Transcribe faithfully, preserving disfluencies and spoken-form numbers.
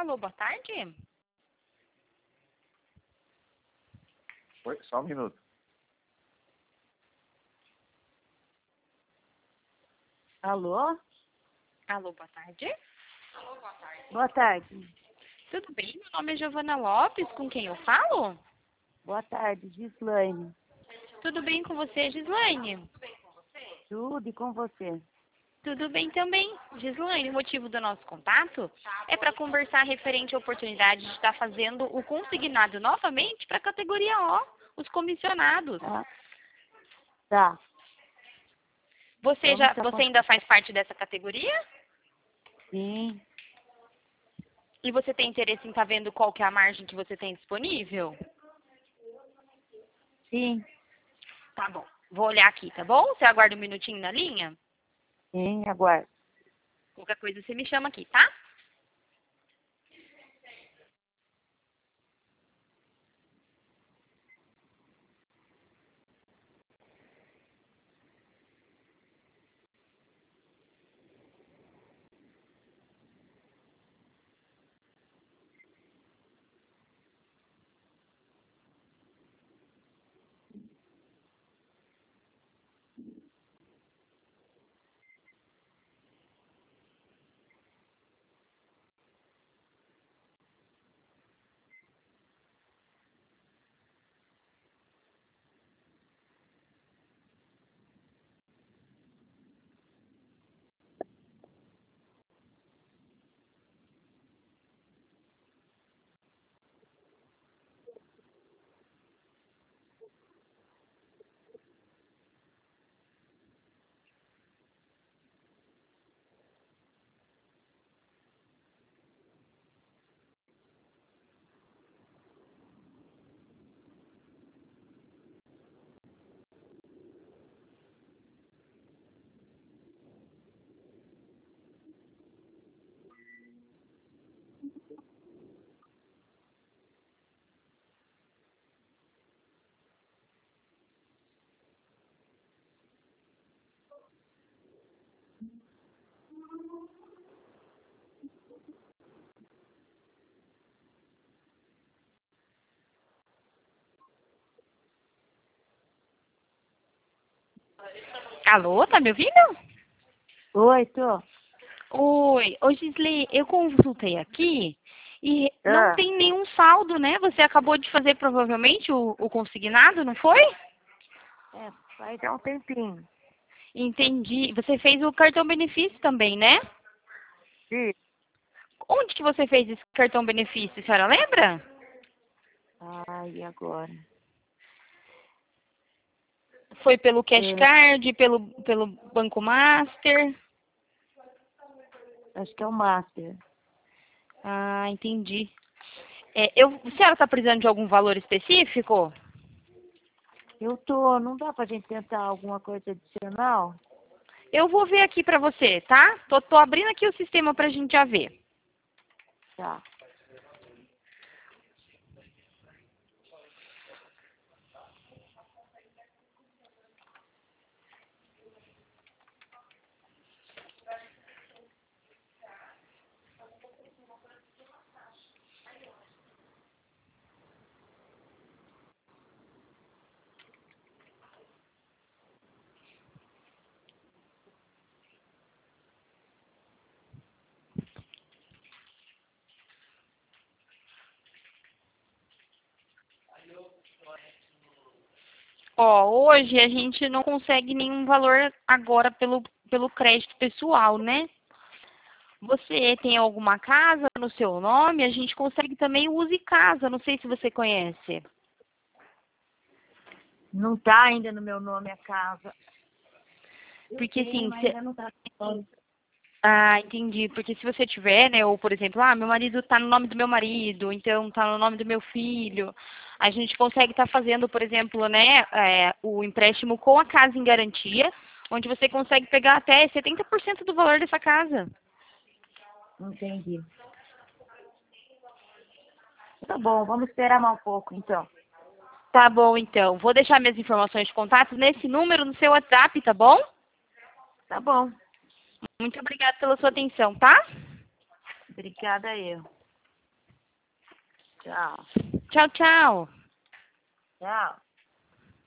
Alô, boa tarde. Oi, só um minuto. Alô? Alô, boa tarde. Boa tarde. Tudo bem? Meu nome é Giovana Lopes, com quem eu falo? Boa tarde, Gislaine. Tudo bem com você, Gislaine? Tudo e com você? Tudo bem também. Gislaine, o motivo do nosso contato é para conversar referente à oportunidade de estar fazendo o consignado novamente para a categoria O, os comissionados. Ah, tá. Você, Vamos já, tá você com... ainda faz parte dessa categoria? Sim, E você tem interesse em estar vendo qual que é a margem que você tem disponível? sim, Tá bom. Vou olhar aqui, tá bom? Você aguarda um minutinho na linha? sim, aguardo. Qualquer coisa você me chama aqui, tá? Alô, tá me ouvindo? Oi, tô. Oi, ô Gisli, eu consultei aqui e não Ah, tem nenhum saldo, né? Você acabou de fazer provavelmente o, o consignado, não foi? é, faz já um tempinho. Entendi. Você fez o cartão benefício também, né? Sim. Onde que você fez esse cartão benefício, a senhora lembra? Ai, e agora? Foi pelo Cash É, Card, pelo, pelo Banco Master? acho que é o Master. Ah, entendi. É, eu, a senhora está precisando de algum valor específico? Eu tô, não dá pra gente tentar alguma coisa adicional? Eu vou ver aqui para você, tá? Tô, tô abrindo aqui o sistema para a gente já ver. Tá. Ó, hoje a gente não consegue nenhum valor agora pelo, pelo crédito pessoal, né? Você tem alguma casa no seu nome? A gente consegue também o Use Casa, não sei se você conhece. Não tá ainda no meu nome a casa. Eu Porque tenho, assim, mas cê- ainda não tá no nome. ah, entendi. Porque se você tiver, né, ou por exemplo, ah, meu marido tá no nome do meu marido, então tá no nome do meu filho, a gente consegue estar fazendo, por exemplo, né, é, o empréstimo com a casa em garantia, onde você consegue pegar até setenta por cento do valor dessa casa. Entendi. Tá bom, vamos esperar mais um pouco, então. Tá bom, então. Vou deixar minhas informações de contato nesse número no seu WhatsApp, tá bom? Tá bom. Muito obrigada pela sua atenção, tá? Obrigada eu. Tchau. Tchau, tchau. Tchau.